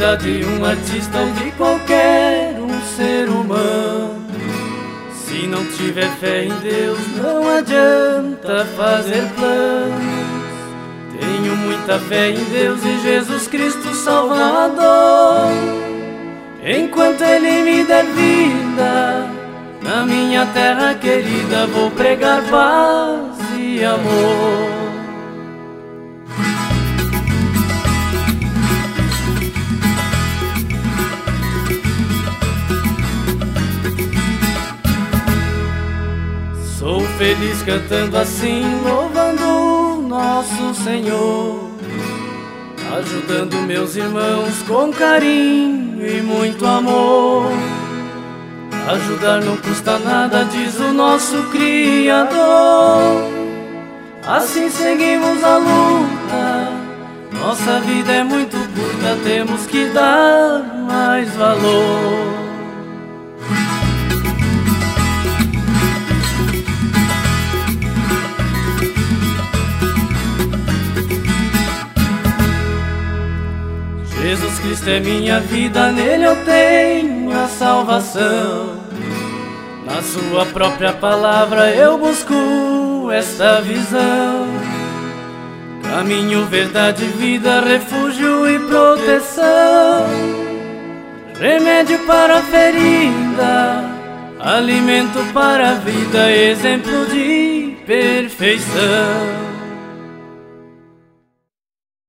vida de um artista ou de qualquer ser humano. Se não tiver fé em Deus, não adianta fazer planos. Tenho muita fé em Deus e Jesus Cristo Salvador. Enquanto Ele me der vida, na minha terra querida, vou pregar paz e amor. Sou feliz cantando assim, louvando o nosso Senhor, ajudando meus irmãos com carinho e muito amor. Ajudar não custa nada, diz o nosso Criador. Assim seguimos a luta, nossa vida é muito curta, temos que dar mais valor. Jesus Cristo é minha vida, nele eu tenho a salvação. Na sua própria palavra eu busco esta visão. Caminho, verdade, vida, refúgio e proteção. Remédio para a ferida, alimento para a vida, exemplo de perfeição.